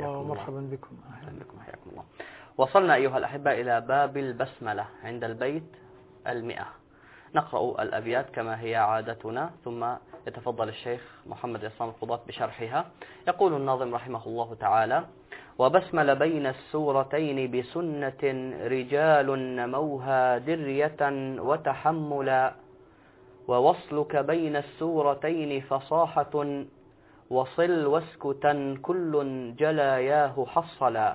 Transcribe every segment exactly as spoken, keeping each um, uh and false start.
ومرحبا بكم. أهلا بكم، حياكم الله. وصلنا أيها الأحبة إلى باب البسملة عند البيت المئة. نقرأ الأبيات كما هي عادتنا، ثم يتفضل الشيخ محمد عصام القضاة بشرحها. يقول الناظم رحمه الله تعالى: وبسمل بين السورتين بسنة رجال نموها درية وتحملا، ووصلك بين السورتين فصاحة، وصل واسكتا كل جلاياه حصلا.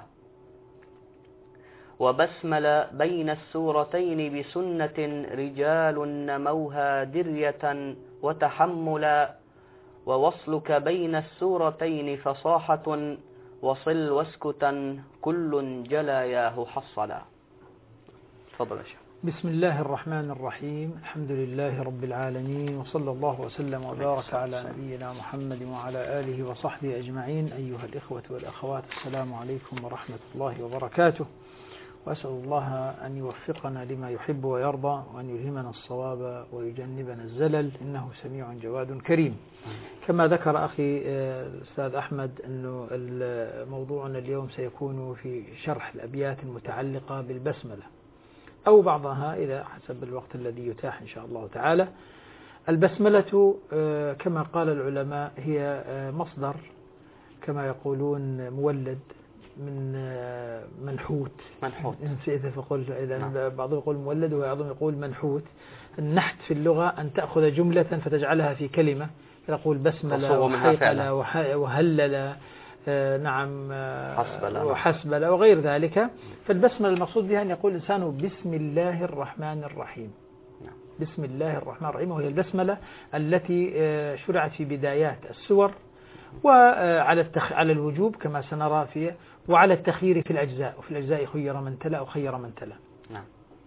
وبسمل بين السورتين بسنة رجال نموها درية وتحملا، ووصلك بين السورتين فصاحة، وصل واسكتا كل جلاياه حصلا. تفضل يا شيخ. بسم الله الرحمن الرحيم. الحمد لله رب العالمين، وصلى الله وسلم وبارك على نبينا محمد وعلى آله وصحبه أجمعين. أيها الإخوة والأخوات، السلام عليكم ورحمة الله وبركاته، وأسأل الله أن يوفقنا لما يحب ويرضى، وأن يلهمنا الصواب ويجنبنا الزلل، إنه سميع جواد كريم. كما ذكر أخي الأستاذ أحمد أنه موضوعنا اليوم سيكون في شرح الأبيات المتعلقة بالبسملة أو بعضها إذا حسب الوقت الذي يتاح إن شاء الله تعالى. البسملة كما قال العلماء هي مصدر كما يقولون مولد من منحوت منحوت إذا فقل إذا بعضهم يقول مولد وبعضهم يقول منحوت. النحت في اللغة أن تأخذ جملة فتجعلها في كلمة، تقول بسملة وحيقلة وهللة، نعم، حسبلة وحسبلة وغير ذلك. فالبسملة المقصود بها أن يقول الإنسان بسم الله الرحمن الرحيم. بسم الله الرحمن الرحيم، وهي البسملة التي شرعت في بدايات السور، وعلى التخ... على الوجوب كما سنرى فيه، وعلى التخيير في الأجزاء، وفي الأجزاء خير من تلا أو خير من تلا. نعم.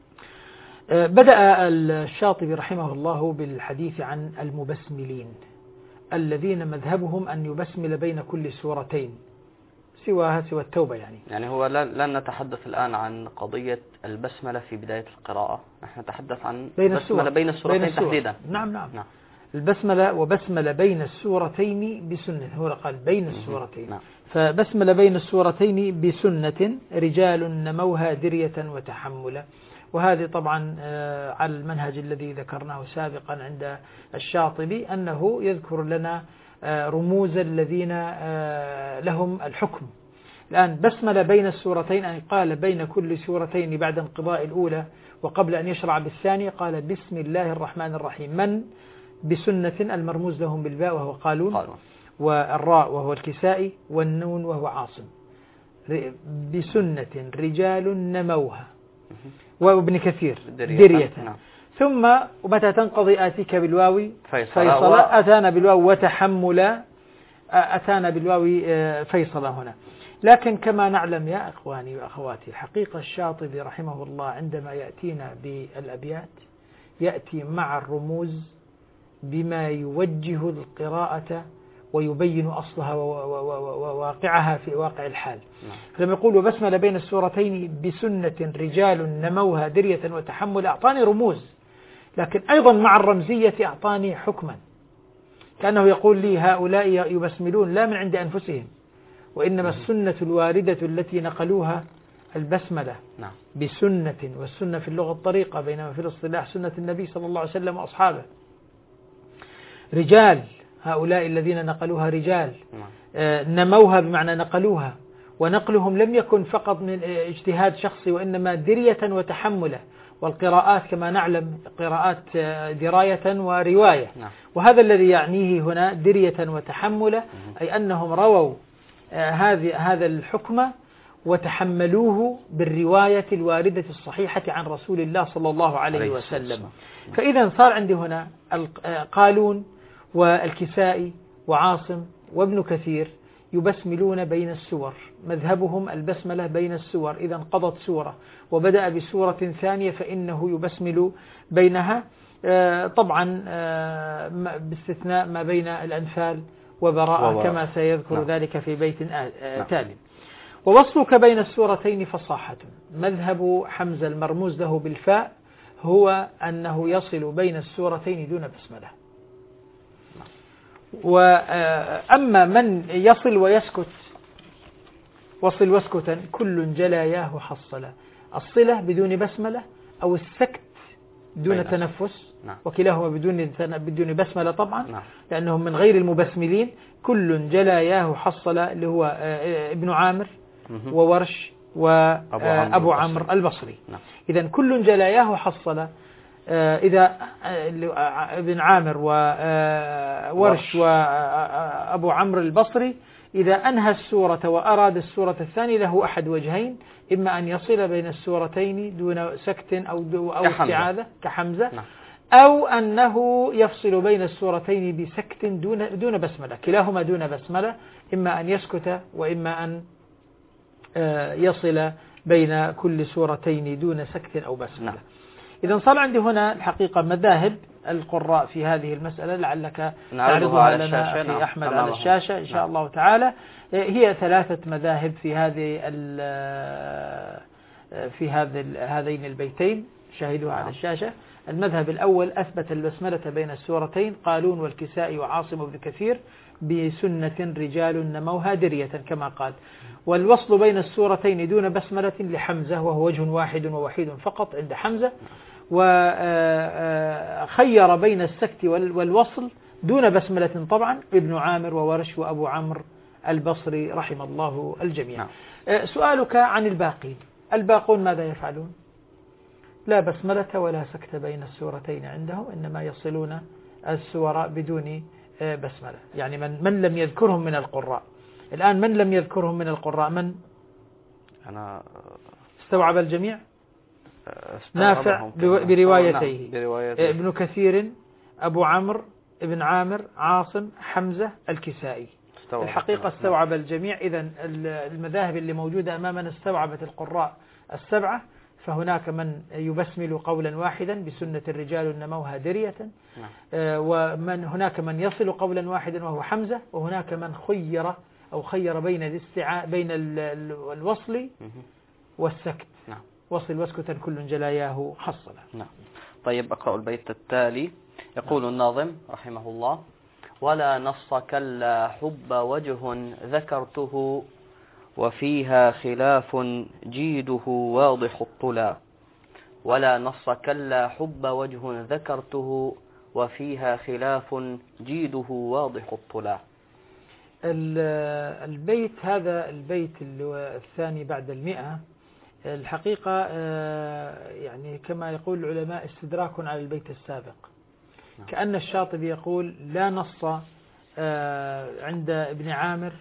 بدأ الشاطبي رحمه الله بالحديث عن المبسملين الذين مذهبهم أن يبسمل بين كل سورتين سواها سوى التوبة. يعني يعني هو لن نتحدث الآن عن قضية البسملة في بداية القراءة، نحن نتحدث عن بين البسملة بين السورتين بين تحديدا. نعم نعم, نعم. البسملة وبسمل بين السورتين بسنة، هو قال بين السورتين. نعم. فبسمل بين السورتين بسنة رجال نموها درية وتحملا، وهذه طبعا على المنهج الذي ذكرناه سابقا عند الشاطبي، أنه يذكر لنا رموز الذين لهم الحكم. الآن بسمل بين السورتين أن قال بين كل سورتين بعد انقضاء الأولى وقبل أن يشرع بالثانية قال بسم الله الرحمن الرحيم. من بسنة المرموز لهم بالباء وهو قالون، والراء وهو الكسائي، والنون وهو عاصم. بسنة رجال نموها، وابن كثير درية. نعم. ثم ومتى تنقضي آتيك بالواو فيصل، و... أتانا بالواو وتحمل، أتانا بالواو فيصل هنا. لكن كما نعلم يا أخواني وأخواتي، الحقيقة الشاطبي رحمه الله عندما يأتينا بالأبيات يأتي مع الرموز بما يوجه القراءة ويبين أصلها وواقعها في واقع الحال. فلما يقول بسمل بين السورتين بسنة رجال نموها درية وتحمل، أعطاني رموز، لكن أيضا مع الرمزية أعطاني حكما، كأنه يقول لي هؤلاء يبسملون لا من عند أنفسهم، وإنما السنة الواردة التي نقلوها البسملة بسنة، والسنة في اللغة الطريقة، بينما في الاصطلاح سنة النبي صلى الله عليه وسلم وأصحابه. رجال، هؤلاء الذين نقلوها رجال، نموها بمعنى نقلوها، ونقلهم لم يكن فقط من اجتهاد شخصي، وإنما درية وتحملا. والقراءات كما نعلم قراءات دراية ورواية، وهذا الذي يعنيه هنا درية وتحملا، أي أنهم رووا هذه هذا الحكم وتحملوه بالرواية الواردة الصحيحة عن رسول الله صلى الله عليه وسلم. فإذا صار عندي هنا قالون والكسائي وعاصم وابن كثير يبسملون بين السور، مذهبهم البسملة بين السور. إذا انقضت سورة وبدأ بسورة ثانية فإنه يبسمل بينها، طبعا باستثناء ما بين الأنفال وبراءة كما سيذكر نعم. ذلك في بيت تالي. ووصلك بين السورتين فصاحة، مذهب حمزة المرموز له بالفاء هو أنه يصل بين السورتين دون بسملة. وأما من يصل ويسكت وصل واسكتا كل جلاياه حصلا. الصلة بدون بسملة أو السكت دون تنفس، نعم. وكلاهما بدون بدون بسملة طبعا، نعم. لأنهم من غير المبسملين. كل جلاياه حصل اللي هو ابن عامر وورش وأبو عمرو البصري. نعم. إذا كل جلاياه حصل، إذا ابن عامر وورش وأبو عمرو البصري إذا أنهى السورة وأراد السورة الثانية له أحد وجهين، إما أن يصل بين السورتين دون سكت أو أو استعاذة كحمزة، نعم. أو أنه يفصل بين السورتين بسكت دون دون بسملة، كلاهما دون بسملة، إما أن يسكت وإما أن يصل بين كل سورتين دون سكت أو بسملة. نعم. إذا صار عندي هنا الحقيقة مذاهب القراء في هذه المسألة، لعلك نعرضها لنا في نعم. أحمد على الشاشة إن شاء نعم. الله تعالى. هي ثلاثة مذاهب في هذه في هذه هذين البيتين شاهدوها نعم. على الشاشة. المذهب الأول أثبت البسملة بين السورتين، قالون والكسائي وعاصم بن كثير، بسنة رجال نموها درية كما قال. والوصل بين السورتين دون بسملة لحمزة، وهو وجه واحد ووحيد فقط عند حمزة. وخير بين السكت والوصل دون بسملة طبعا ابن عامر وورش وأبو عمرو البصري رحم الله الجميع. نعم. سؤالك عن الباقين، الباقون ماذا يفعلون؟ لا بسملة ولا سكت بين السورتين عندهم، إنما يصلون السور بدون بسملة. يعني من, من لم يذكرهم من القراء الآن، من لم يذكرهم من القراء؟ من أنا استوعب الجميع؟ نافع بروايتيه، ابن كثير، أبو عمرو، ابن عامر، عاصم، حمزة، الكسائي. الحقيقة استوعب الجميع. إذن المذاهب اللي موجودة أمامنا استوعبت القراء السبعة، فهناك من يبسمل قولا واحدا بسنة الرجال نموها درية، ومن هناك من يصل قولا واحدا وهو حمزة، وهناك من خير أو خير بين الاستعاء بين الوصل والسكت. نعم. وصل واسكتا كل جلاياه حصلا. نعم. طيب أقرأ البيت التالي. يقول نعم. الناظم رحمه الله: ولا نص كلا حب وجه ذكرته، وفيها خلاف جيده واضح الطلا. ولا نص كلا حب وجه ذكرته، وفيها خلاف جيده واضح الطلا. البيت هذا البيت الثاني بعد المئة، الحقيقة يعني كما يقول العلماء استدراك على البيت السابق. كأن الشاطبي يقول لا نص عند ابن عامر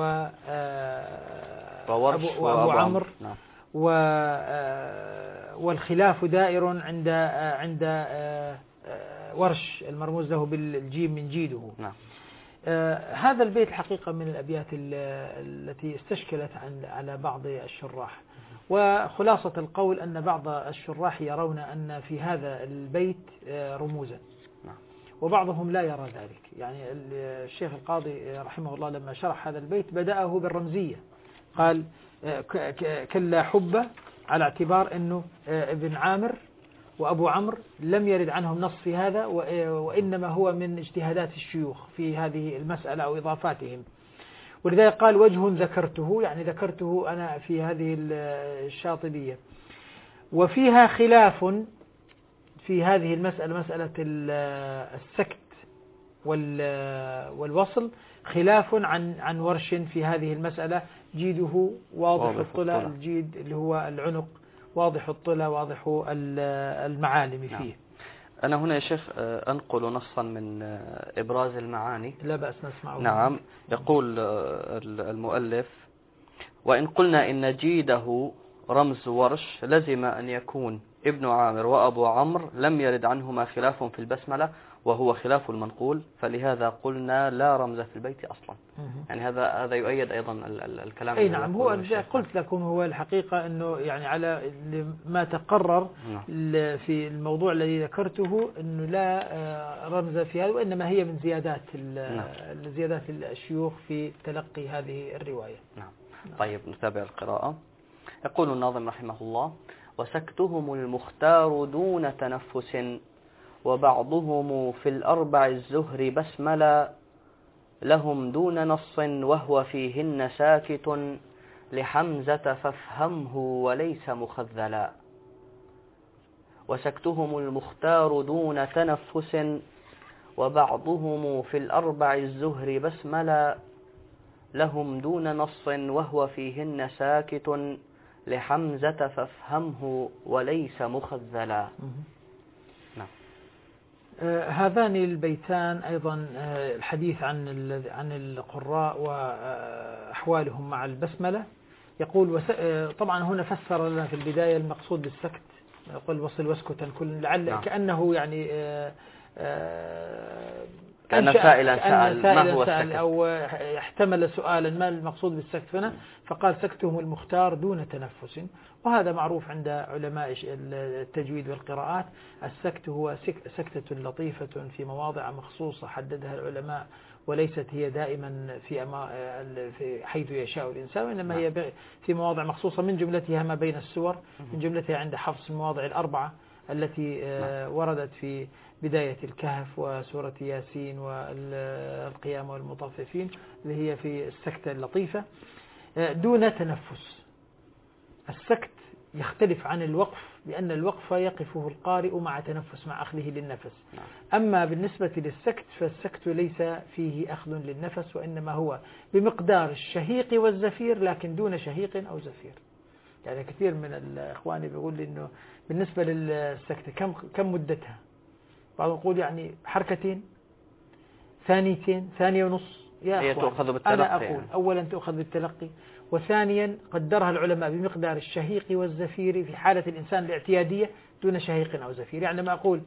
وأبو عمرو، والخلاف دائر عند عند ورش المرموز له بالجيم من جيده. نعم. آه هذا البيت الحقيقة من الأبيات التي استشكلت عن على بعض الشراح، وخلاصة القول أن بعض الشراح يرون أن في هذا البيت آه رموزا، وبعضهم لا يرى ذلك. يعني الشيخ القاضي رحمه الله لما شرح هذا البيت بدأه بالرمزية، قال آه كلا حبة، على اعتبار أنه آه ابن عامر وأبو عمرو لم يرد عنهم نص في هذا، وإنما هو من اجتهادات الشيوخ في هذه المسألة أو إضافاتهم. ولذلك قال وجه ذكرته، يعني ذكرته أنا في هذه الشاطبية. وفيها خلاف في هذه المسألة، مسألة السكت والوصل، خلاف عن عن ورش في هذه المسألة. جيده واضح الطلا، الجيد اللي هو العنق واضح الطلا، واضح المعالم فيه. نعم. أنا هنا يا شيخ أنقل نصا من إبراز المعاني، لا بأس نسمعه. نعم. يقول المؤلف: وإن قلنا إن جيده رمز ورش، لزم أن يكون ابن عامر وأبو عمرو لم يرد عنهما خلاف في البسملة، وهو خلاف المنقول، فلهذا قلنا لا رمز في البيت أصلا. يعني هذا هذا يؤيد أيضا الكلام. أي نعم. هو قلت لكم هو الحقيقة أنه يعني على ما تقرر في الموضوع الذي ذكرته أنه لا رمز في هذا، وإنما هي من زيادات زيادات الشيوخ في تلقي هذه الرواية. نعم. طيب نتابع القراءة. يقول الناظم رحمه الله: وسكتهم المختار دون تنفس، وبعضهم في الأربع الزهر بسملا، لهم دون نص وهو فيهن ساكت، لحمزة فافهمه وليس مخذلا، وسكتهم المختار دون تنفس، وبعضهم في الأربع الزهر بسملا، لهم دون نص وهو فيهن ساكت، لحمزة فافهمه وليس مخذلا. نعم. آه هذان البيتان أيضا آه الحديث عن عن القراء وأحوالهم مع البسملة. يقول وس... آه طبعا هنا فسر لنا في البداية المقصود بالسكت، يقول وصل واسكتا كل لعل نعم. كأنه يعني آه آه كأن سائلا سأل ما هو السكت أو احتمل سؤالا ما المقصود بالسكت هنا، فقال سكتهم المختار دون تنفس. وهذا معروف عند علماء التجويد والقراءات، السكت هو سكتة لطيفة في مواضع مخصوصة حددها العلماء، وليست هي دائما في, في حيث يشاء الإنسان، وإنما هي في مواضع مخصوصة، من جملتها ما بين السور، من جملتها عند حفص المواضع الأربعة التي وردت في بداية الكهف وسورة ياسين والقيامة والمطففين، اللي هي في السكتة اللطيفة دون تنفس. السكت يختلف عن الوقف، لأن الوقف يقفه القارئ مع تنفس، مع أخذه للنفس. أما بالنسبة للسكت فالسكت ليس فيه أخذ للنفس، وإنما هو بمقدار الشهيق والزفير، لكن دون شهيق أو زفير. يعني كثير من الإخوان بيقول لي إنه بالنسبة للسكتة كم كم مدتها؟ بعضهم يقول يعني حركتين، ثانيتين، ثانية ونص. يا أخوان أنا أقول يعني. أولا تأخذ بالتلقي، وثانيا قدرها العلماء بمقدار الشهيق والزفير في حالة الإنسان الاعتيادية دون شهيق أو زفير. يعني ما أقول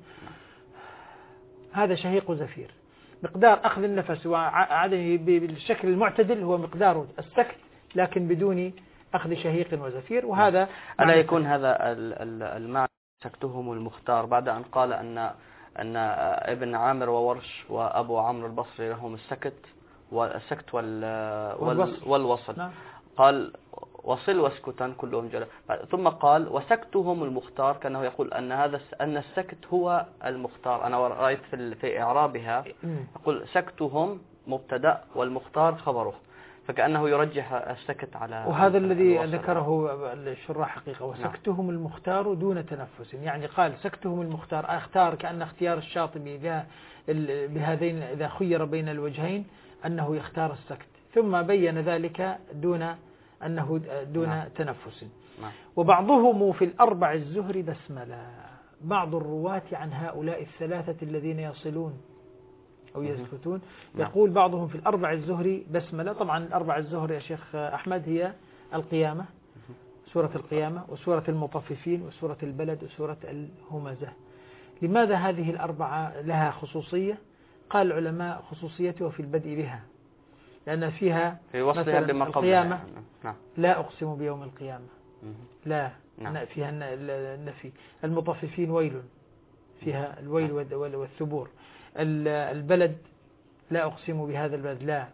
هذا شهيق وزفير، مقدار أخذ النفس وعدمه بالشكل المعتدل هو مقدار السكت، لكن بدون أخذ شهيق وزفير. وهذا ألا يكون هذا المعنى سكتهم المختار بعد أن قال أن أن ابن عامر وورش وأبو عمرو البصري لهم السكت والسكت والوصل, والوصل. نعم. قال وصل واسكتا كلهم جل، ثم قال وسكتهم المختار، كأنه يقول أن هذا أن السكت هو المختار. أنا رأيت في في إعرابها يقول سكتهم مبتدأ والمختار خبره، فكأنه يرجح السكت على، وهذا الذي ذكره الشراح حقيقة. وسكتهم نعم. المختار دون تنفس، يعني قال سكتهم المختار، اختار كأن اختيار الشاطبي بهذين إذا خير بين الوجهين أنه يختار السكت، ثم بين ذلك دون أنه دون نعم. تنفس. نعم. وبعضهم في الأربع الزهر بسملا، بعض الرواة عن هؤلاء الثلاثة الذين يصلون أو يسكتون يقول بعضهم في الأربع الزهري بسملة. طبعا الأربع الزهر يا شيخ أحمد هي القيامة، سورة القيامة وسورة المطففين وسورة البلد وسورة الهمزة. لماذا هذه الأربعة لها خصوصية؟ قال العلماء خصوصيتها في البدء بها، لأن فيها في وصلها بما القيامة نعم. لا أقسم بيوم القيامة، لا نعم. فيها النفي. المطففين ويل، فيها الويل والثبور. البلد لا أقسم بهذا البلد، لا.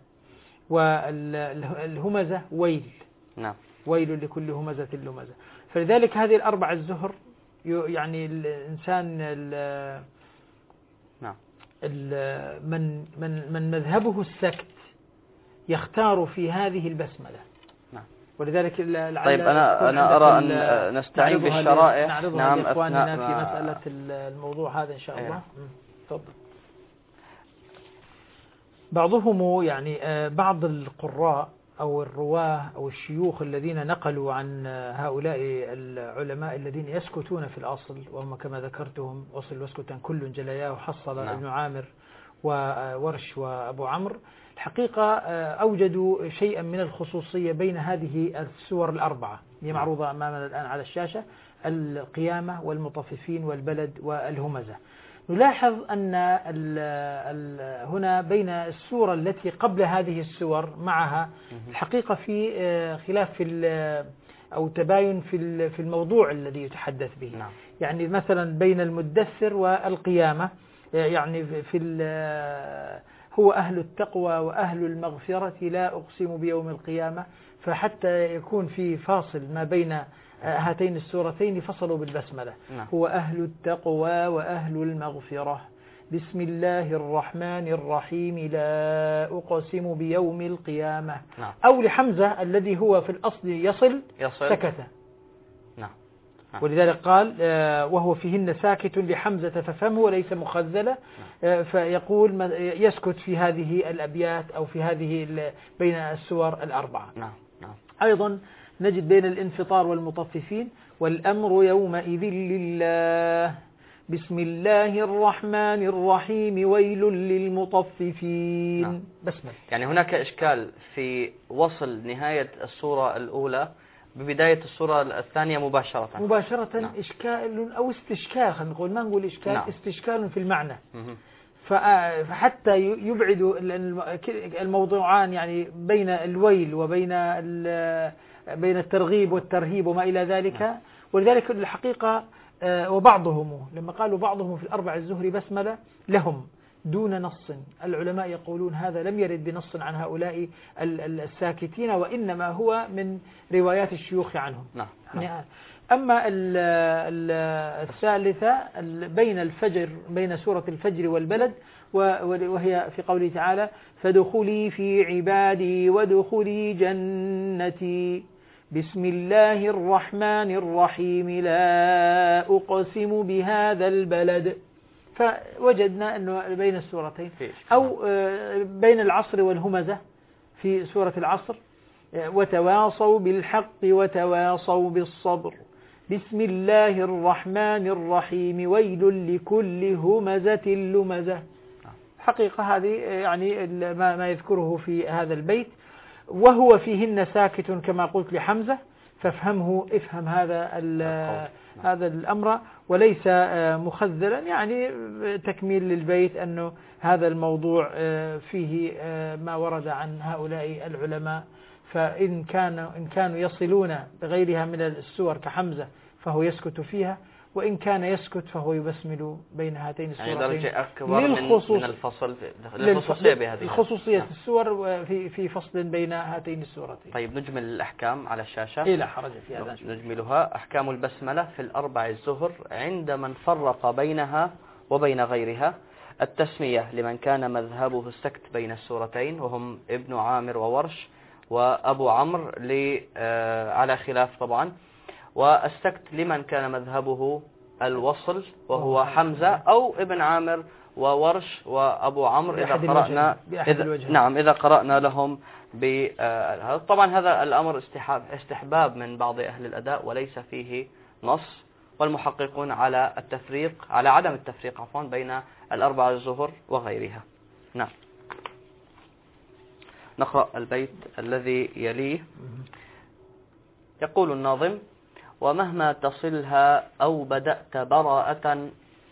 والهمزة ويل، نعم. ويل لكل همزة لمزة. فلذلك هذه الأربع الزهر يعني الإنسان نعم. من من من مذهبه السكت يختار في هذه البسملة. نعم. ولذلك طيب أنا أنا أرى أن نستعين بالشرائح نعرضها نعم لإخواننا في مسألة الموضوع هذا إن شاء الله. تفضل. بعضهم يعني بعض القراء أو الرواه أو الشيوخ الذين نقلوا عن هؤلاء العلماء الذين يسكتون في الأصل، وهم كما ذكرتهم وصل واسكتا كل جلياه وحصل نعم. ابن عامر وورش وأبو عمرو، الحقيقة أوجدوا شيئا من الخصوصية بين هذه السور الأربعة هي معروضة أمامنا الآن على الشاشة، القيامة والمطففين والبلد والهمزة. نلاحظ أن ال ال هنا بين السورة التي قبل هذه السور معها الحقيقة في خلاف في أو تباين في في الموضوع الذي يتحدث به. نعم. يعني مثلا بين المدثر والقيامة، يعني في هو أهل التقوى وأهل المغفرة لا أقسم بيوم القيامة، فحتى يكون في فاصل ما بين هاتين السورتين فصلوا بالبسملة. نعم. هو أهل التقوى وأهل المغفرة بسم الله الرحمن الرحيم لا أقسم بيوم القيامة. نعم. أو لحمزة الذي هو في الأصل يصل, يصل. سكت. نعم. نعم. ولذلك قال وهو فيهن ساكت لحمزة ففهمه وليس مخذلة. نعم. فيقول يسكت في هذه الأبيات أو في هذه بين السور الأربعة. نعم. نعم. أيضا نجد بين الانفطار والمطففين والأمر يومئذ لله بسم الله الرحمن الرحيم ويل للمطففين. نعم. بسمل. يعني هناك إشكال في وصل نهاية السورة الأولى ببداية السورة الثانية مباشرة. مباشرة. نعم. إشكال أو استشكال، خلينا نقول ما نقول إشكال. نعم. استشكال في المعنى. مه. فحتى يبعد الموضوعان يعني بين الويل وبين بين الترغيب والترهيب وما إلى ذلك. نعم. ولذلك الحقيقة وبعضهم لما قالوا بعضهم في الأربع الزهري بسملة لهم دون نص، العلماء يقولون هذا لم يرد بنص عن هؤلاء الساكتين، وإنما هو من روايات الشيوخ عنهم. نعم. يعني أما الثالثة بين الفجر بين سورة الفجر والبلد، وهي في قوله تعالى فادخلي في عبادي وادخلي جنتي بسم الله الرحمن الرحيم لا أقسم بهذا البلد. فوجدنا أنه بين السورتين. أو بين العصر والهمزة في سورة العصر وتواصوا بالحق وتواصوا بالصبر بسم الله الرحمن الرحيم ويل لكل همزة لمزة. حقيقة هذه يعني ما يذكره في هذا البيت. وهو فيهن ساكت كما قلت لحمزة فافهمه افهم هذا هذا الأمر وليس مخذلا، يعني تكميل للبيت أنه هذا الموضوع فيه ما ورد عن هؤلاء العلماء، فإن كانوا إن كانوا يصلون بغيرها من السور كحمزة فهو يسكت فيها، وإن كان يسكت فهو يبسمل بين هاتين السورتين. يعني درجة أكبر من الفصل للخصوصية بهذه الخصوصية نعم. السور في في فصل بين هاتين السورتين. طيب نجمل الأحكام على الشاشة. إيه لا حرج في هذا. نجملها. أحكام البسملة في الأربع الزهر عند من فرق بينها وبين غيرها. التسمية لمن كان مذهبه السكت بين السورتين وهم ابن عامر وورش وأبو عمرو على خلاف طبعا. والسكت لمن كان مذهبه الوصل وهو حمزة أو ابن عامر وورش وأبو عمرو إذا قرأنا إذا نعم إذا قرأنا لهم بهذا. طبعا هذا الأمر استحباب استحباب من بعض أهل الأداء وليس فيه نص، والمحققون على التفريق على عدم التفريق عفوا بين الأربع الزهر وغيرها. نعم. نقرأ البيت الذي يليه. يقول الناظم ومهما تصلها أو بدأت براءة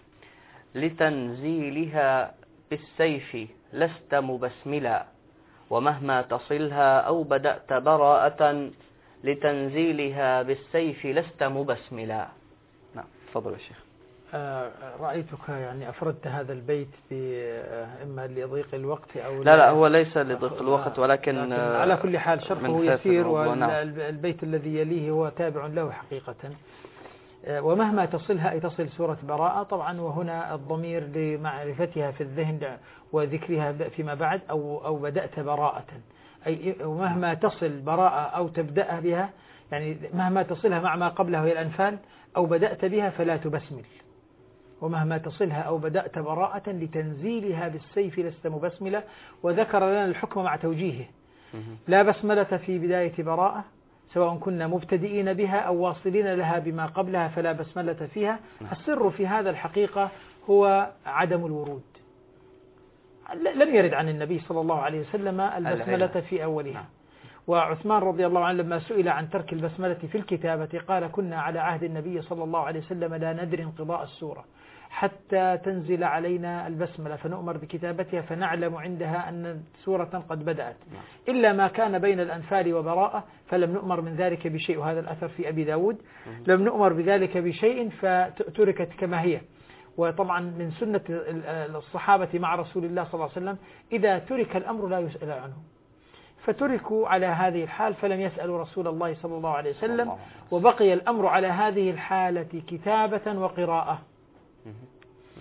لتنزيلها بالسيف لست مبسملا. ومهما تصلها أو بدأت براءة لتنزيلها بالسيف لست مبسملا. نعم تفضل يا شيخ. آه رأيتك يعني أفردت هذا البيت إما لضيق الوقت أو لا لا هو ليس لضيق الوقت ولكن, لكن على كل حال شرحه يسير، والبيت الذي يليه هو تابع له حقيقة. ومهما تصلها أي تصل سورة براءة طبعا، وهنا الضمير لمعرفتها في الذهن وذكرها فيما بعد أو أو بدأت براءة، أي ومهما تصل براءة أو تبدأ بها، يعني مهما تصلها مع ما قبله هي الأنفال أو بدأت بها فلا تبسمل. ومهما تصلها أو بدأت براءة لتنزيلها بالسيف لست مبسملة. وذكر لنا الحكم مع توجيهه. لا بسملة في بداية براءة سواء كنا مبتدئين بها أو واصلين لها بما قبلها فلا بسملة فيها. السر في هذا الحقيقة هو عدم الورود. لم يرد عن النبي صلى الله عليه وسلم البسملة في أولها. وعثمان رضي الله عنه لما سئل عن ترك البسملة في الكتابة قال كنا على عهد النبي صلى الله عليه وسلم لا ندري انقضاء السورة حتى تنزل علينا البسملة فنؤمر بكتابتها فنعلم عندها أن سورة قد بدأت، إلا ما كان بين الأنفال وبراءة فلم نؤمر من ذلك بشيء. وهذا الأثر في أبي داود لم نؤمر بذلك بشيء فتركت كما هي. وطبعا من سنة الصحابة مع رسول الله صلى الله عليه وسلم إذا ترك الأمر لا يسأل عنه، فتركوا على هذه الحال فلم يسألوا رسول الله صلى الله عليه وسلم، وبقي الأمر على هذه الحالة كتابة وقراءة.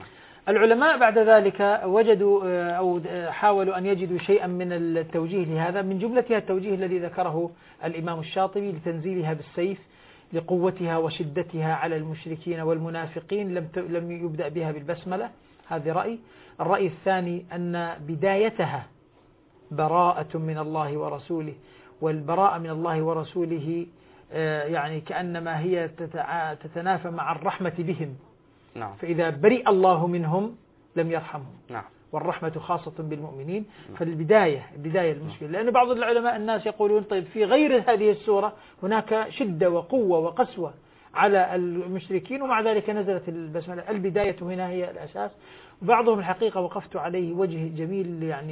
العلماء بعد ذلك وجدوا أو حاولوا أن يجدوا شيئا من التوجيه لهذا، من جملتها التوجيه الذي ذكره الإمام الشاطبي لتنزيلها بالسيف لقوتها وشدتها على المشركين والمنافقين، لم لم يبدأ بها بالبسملة. هذا رأي. الرأي الثاني أن بدايتها براءة من الله ورسوله، والبراءة من الله ورسوله يعني كأنما هي تتنافى مع الرحمة بهم. نعم. فإذا برئ الله منهم لم يرحمهم. نعم. والرحمة خاصة بالمؤمنين. فالبداية البداية المشكلة، لأن بعض العلماء الناس يقولون طيب في غير هذه السورة هناك شدة وقوة وقسوة على المشركين ومع ذلك نزلت البسملة. البداية هنا هي الأساس. وبعضهم الحقيقة وقفت عليه وجه جميل يعني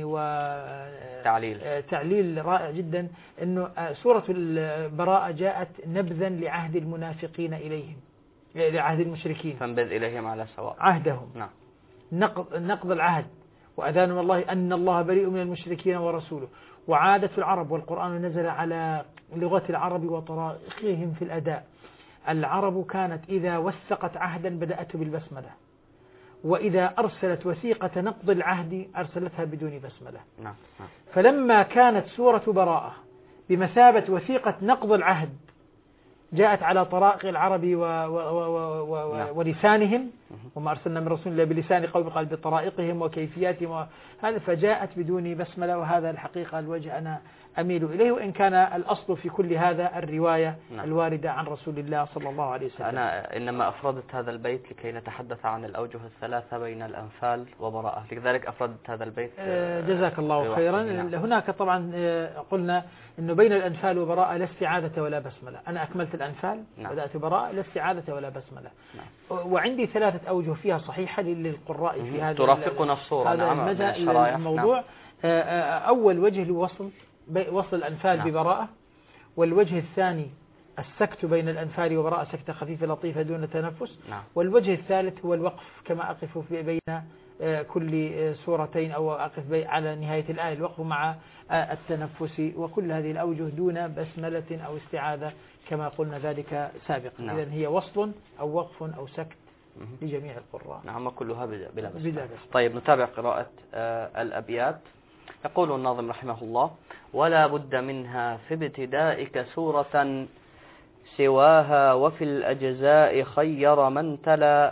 وتعليل تعليل رائع جدا، أنه سورة البراءة جاءت نبذا لعهد المنافقين إليهم، لعهد المشركين، فانبذ إليهم على سواء عهدهم. نعم. نقض, نقض العهد وأذان من الله أن الله بريء من المشركين ورسوله. وعادة العرب، والقرآن نزل على لغة العرب وطرائقهم في الأداء. العرب كانت إذا وثقت عهدا بدأته بالبسملة، وإذا أرسلت وثيقة نقض العهد أرسلتها بدون بسملة. نعم. نعم. فلما كانت سورة براءة بمثابة وثيقة نقض العهد جاءت على طرائق العرب و و و و نعم. ولسانهم، وما أرسلنا من رسول الله بلسان قوم، قال بطرائقهم وكيفياتهم، هذا فجاءت بدون بسملة. وهذا الحقيقة الوجه أنا أميل إليه، وإن كان الأصل في كل هذا الرواية نعم. الواردة عن رسول الله صلى الله عليه وسلم. أنا إنما أفردت هذا البيت لكي نتحدث عن الأوجه الثلاثة بين الأنفال وبراءة، لذلك أفردت هذا البيت. جزاك الله خيرا. نعم. هناك طبعا قلنا أنه بين الأنفال وبراءة لا استعاذة ولا بسملة. أنا أكملت الأنفال نعم. بدأت براءة لا استعاذة ولا بسملة. نعم. وعندي ثلاثة أوجه فيها صحيحة للقراء في هذا ترافقنا الصورة هذا نعم. الموضوع. نعم. أول وجه لوصل وصل الأنفال نعم. ببراءة، والوجه الثاني السكت بين الأنفال وبراءة سكتة خفيفة لطيفة دون تنفس نعم. والوجه الثالث هو الوقف كما أقف في بين كل سورتين أو أقف على نهاية الآية، الوقف مع التنفس، وكل هذه الأوجه دون بسملة أو استعاذة كما قلنا ذلك سابقا. نعم. إذن هي وصل أو وقف أو سكت لجميع القراء. نعم كلها بلا بسملة. طيب نتابع قراءة الأبيات. يقول الناظم رحمه الله: ولا بد منها في ابتدائك سورة سواها وفي الأجزاء خير من تلا،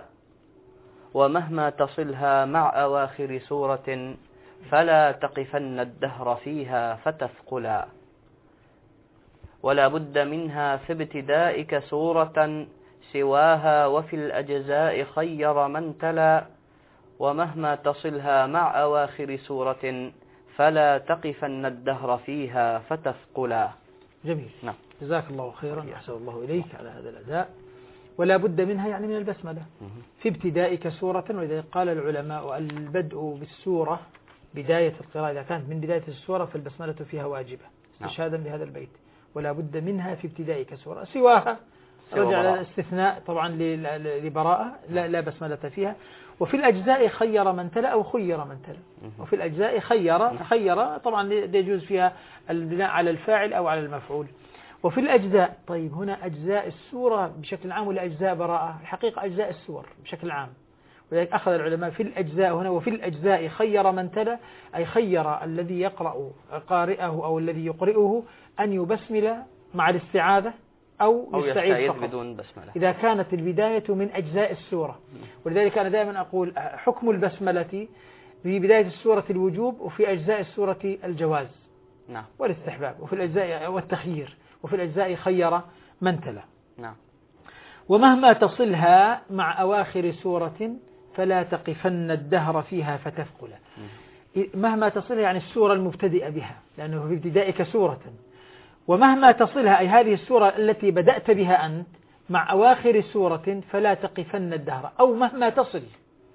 ومهما تصلها مع أواخر سورة فلا تقفن الدهر فيها فتثقلا. ولا بد منها في ابتدائك سورة سواها وفي الأجزاء خير من تلا، ومهما تصلها مع أواخر سورة فلا تقفن الدهر فيها فتثقلا. جميل. نعم. جزاك الله خيرا، أحسن الله إليك على هذا الأداء. ولا بد منها يعني من البسملة في ابتدائك سورة. ولذلك قال العلماء البدء بالسورة بداية القراءة إذا كانت من بداية السورة فالبسملة فيها واجبة استشهادا بهذا البيت. ولا بد منها في ابتدائك سورة. سواها رجع على الاستثناء طبعا لبراءة لا, لا بسملة فيها. وفي الأجزاء خير من تلا أو خير من تلا. وفي الأجزاء خير خير طبعا يجوز فيها البناء على الفاعل أو على المفعول. وفي الأجزاء، طيب هنا أجزاء السورة بشكل عام ولا أجزاء براءة؟ الحقيقة أجزاء السور بشكل عام. ولذلك أخذ العلماء في الأجزاء هنا. وفي الأجزاء خير من تلا أي خير الذي يقرأ قارئه أو الذي يقرئه أن يبسمل مع الاستعاذة أو, أو يستعيذ فقط بدون بسملة إذا كانت البداية من أجزاء السورة. ولذلك أنا دائما أقول حكم البسملة في بداية السورة الوجوب، وفي أجزاء السورة الجواز نعم. والاستحباب، وفي الأجزاء والتخيير، وفي الأجزاء خير من تلا. نعم. ومهما تصلها مع أواخر سورة فلا تقفن الدهر فيها فتثقلا. مهما تصلها يعني السورة المبتدئة بها، لأنه في ابتدائك سورة. ومهما تصلها أي هذه السورة التي بدأت بها أنت مع أواخر سورة فلا تقفن الدهر، أو مهما تصل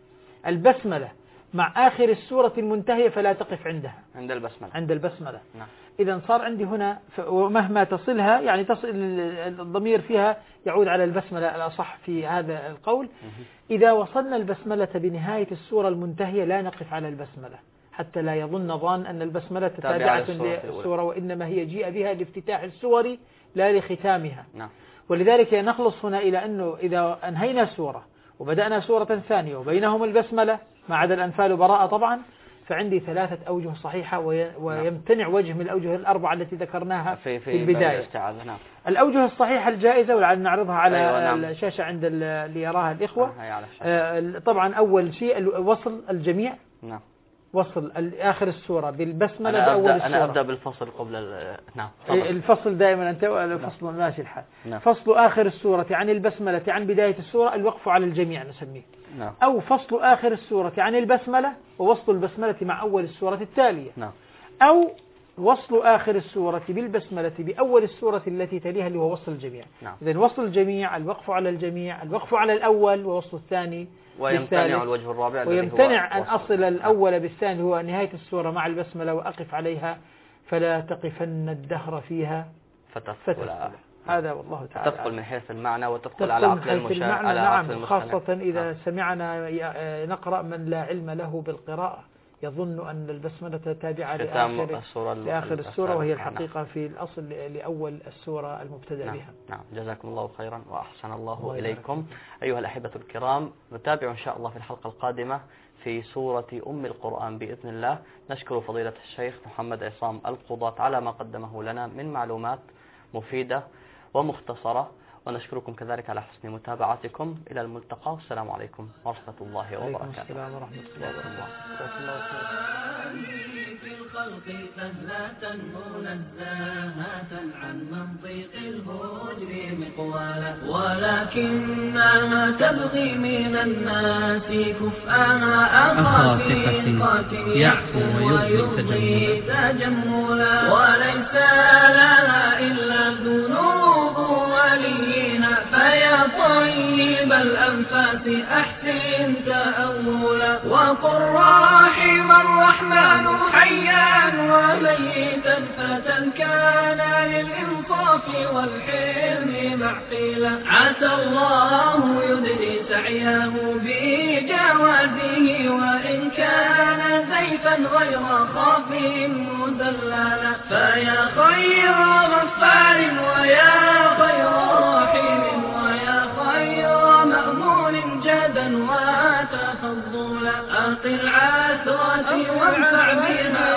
البسملة مع آخر السورة المنتهية فلا تقف عندها عند البسملة عند البسملة. نعم. إذا صار عندي هنا ومهما تصلها يعني تصل الضمير فيها يعود على البسملة الأصح في هذا القول. إذا وصلنا البسملة بنهاية السورة المنتهية لا نقف على البسملة حتى لا يظن ظان أن البسملة تابعة للسورة، وإنما هي جيء بها لافتتاح السور لا لختامها. نعم. ولذلك نخلص هنا إلى أنه إذا أنهينا سورة وبدأنا سورة ثانية وبينهم البسملة ما عدا الأنفال وبراءة طبعا، فعندي ثلاثة أوجه صحيحة ويمتنع وجه من الأوجه الأربعة التي ذكرناها في, في, في البداية. نعم. الأوجه الصحيحة الجائزة ولعل نعرضها على أيوة نعم. الشاشة عند اللي يراها الإخوة. آه طبعا أول شيء وصل الجميع. نعم. وصل آخر السورة بالبسملة أنا بأول أبدأ السورة. أنا أبدأ بالفصل قبل نعم. الفصل دائما أنت الفصل نعم. ماشي الحال. نعم. فصل آخر السورة عن البسملة عن بداية السورة الوقف على الجميع نسميه. نعم. أو فصل آخر السورة عن البسملة ووصل البسملة مع أول السورة التالية. نعم. أو وصل آخر السورة بالبسملة بأول السورة التي تليها اللي هو وصل الجميع. نعم. إذن وصل الجميع الوقف على الجميع الوقف على الأول ووصل الثاني ويمتنع الوجه الرابع ويمتنع أن أصل الأول بالثاني هو نهاية السورة مع البسملة وأقف عليها فلا تقفن الدهر فيها فتدخل. هذا والله تعالى تدخل من حيث المعنى وتدخل على عقل المشاهد على نعم عقل خاصة إذا نعم. سمعنا نقرأ من لا علم له بالقراءة يظن أن البسملة تابعة لآخر السورة, لآخر السورة وهي الحقيقة في الأصل لأول السورة المبتدأ نعم. بها. نعم. جزاكم الله خيرا وأحسن الله إليكم. أيها الأحبة الكرام، نتابع إن شاء الله في الحلقة القادمة في سورة أم القرآن بإذن الله. نشكر فضيلة الشيخ محمد عصام القضاة على ما قدمه لنا من معلومات مفيدة ومختصرة، ونشكركم كذلك على حسن متابعتكم. إلى الملتقى، والسلام عليكم ورحمة الله وبركاته. السلام ورحمة الله وبركاته. في الخلق سهلة منزهة عن منطق الهجر مقوالا، ولكنها تبغي من الناس كفءها أخاف يحفو ويرضي تجملا، وليس لها إلا الذنوب وليها، فيا طيب الأنفاس أحسن تأولا، وقل رحم الرحمن حيا وميتا فتى كان للإنصاف والحلم معقلا، عسى الله يدري سعيه بجوازه وإن كان زيفا غير خاف مدللا، فيا خير غفار ويا خير رحيم ويا خير مأمون جدا وتفضلا، أقل عثرتي وانفع بها